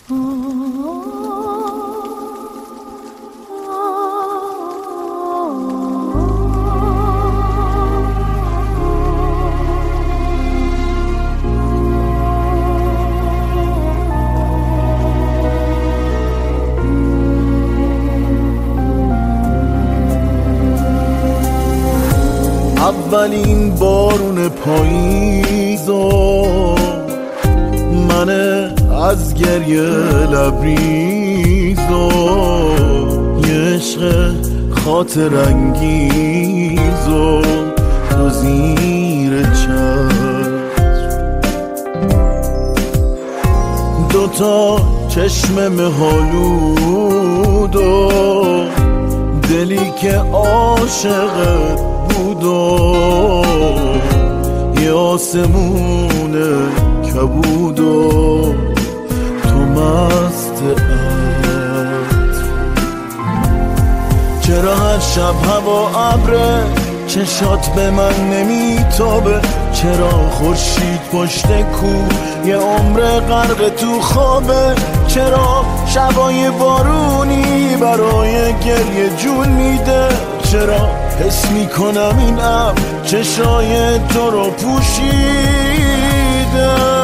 اولین بارون پاییزو من از گریه لبریزو یه عشق خاطر انگیزو تو زیر چتر دوتا چشم مه‌آلودو دلی که عاشقت بود و یه آسمون کبود و تو مست عطر. چرا هر شب هوا ابره چشات به من نمیتابه؟ چرا خورشید پشت کو یه عمر غرق تو خوابه؟ چرا شبای بارونی برای گریه جون میده؟ چرا حس میکنم این ابر چشای تو رو پوشیده؟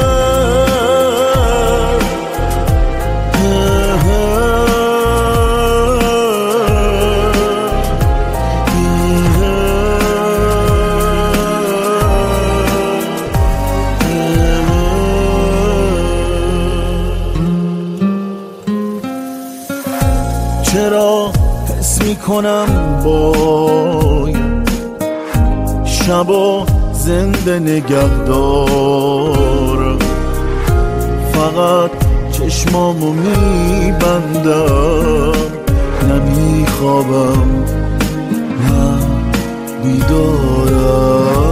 چرا حس میکنم باید شبا زنده نگه دارم، فقط چشمامو میبندم، نمیخوابم نه بیدارم.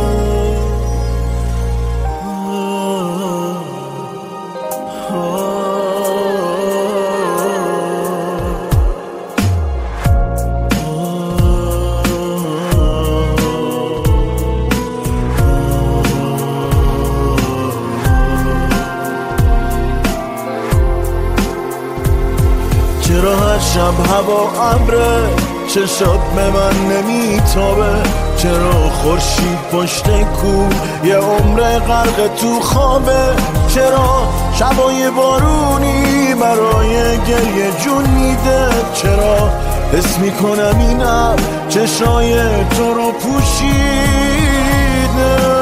چرا هر شب هوا ابره چشات به من نمیتابه؟ چرا خورشید پشت کو یه عمر غرق تو خوابه؟ چرا شبای بارونی برای گریه جون میده؟ چرا حس میکنم این ابر چشای تو رو پوشیده؟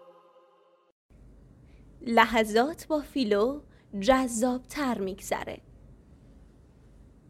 لحظات با فیلو جذاب تر میگذره.